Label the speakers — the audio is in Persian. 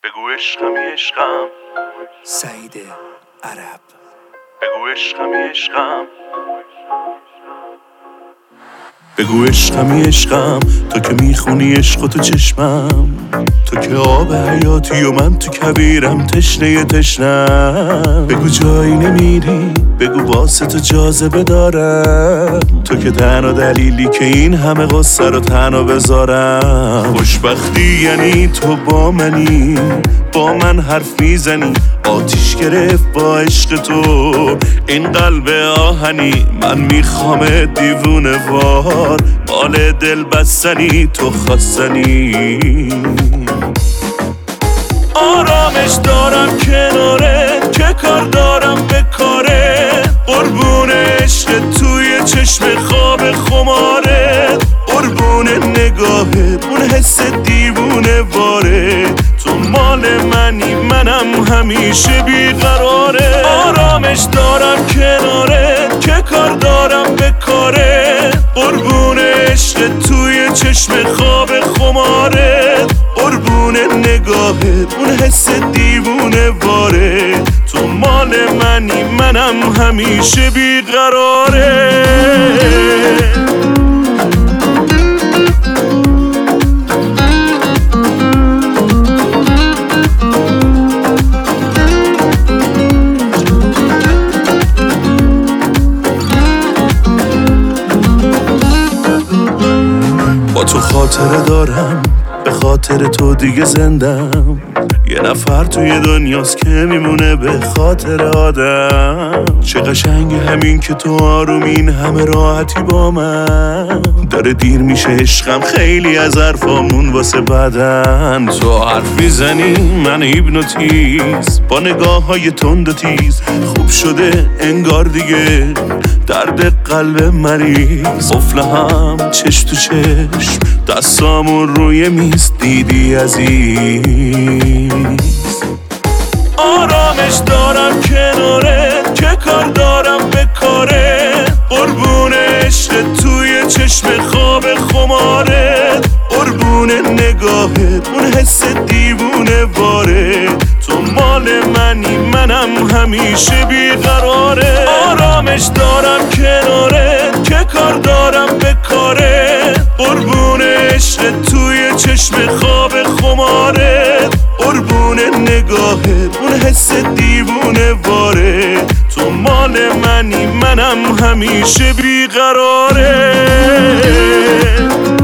Speaker 1: بگو عشقمی عشقم،
Speaker 2: سعید عرب.
Speaker 1: بگو عشقمی عشقم، بگو عشقمی عشقم، تو که میخونی عشق تو چشمم، تو که آب حیاتی و من تو کبیرم تشنه تشنم. بگو جایی نمیری، بگو واسه تو جاذبه دارم، تو که تنها دلیلی که این همه قصه رو تنها بذارم. خوشبختی یعنی تو با منی، با من حرف میزنی، آتیش گرفت با عشق تو این قلب آهنی. من میخوام دیوونه وار مال دل بستنی، تو خواستنی. آرامش دارم کنارت، که کار دارم به کارت، قربون عشق توی چشم خواب خمارت، قربون نگاهت اون حس دیوونه واره. تو مال منی، منم همیشه بیقراره. آرامش دارم کنارت، که کار دارم به کارت، قربون عشق توی چشم خواب خمارت، قربون نگاهت اون حس دیوونه واره. تو مال منی، منم همیشه بیقراره. با تو خاطره دارم، به خاطر تو دیگه زندم. یه نفر توی دنیاست که میمونه به خاطر آدم. چه قشنگه همین که تو آرومین همه راحتی با من. داره دیر میشه عشقم، خیلی از حرفامون واسه بدن. تو حرف میزنی من هیپنوتیز، با نگاه های تند و تیز. خوب شده انگار دیگه درد قلب مریض. قفل هم چش تو چشم، دستامون روی میز، دیدی عزیز. آرامش دارم کنارت، که کار دارم به کارت، قربون عشق توی چشم خواب خمارت، قربون نگاهت اون حس دیوونه واره. تو مال منی، منم همیشه بیقراره. آرامش دارم کنارت، که کار دارم به کارت، قربون عشق توی چشم خواب خمارت، قربون نگاهت اون حس دیوونه واره. تو مال منی، منم همیشه بیقراره.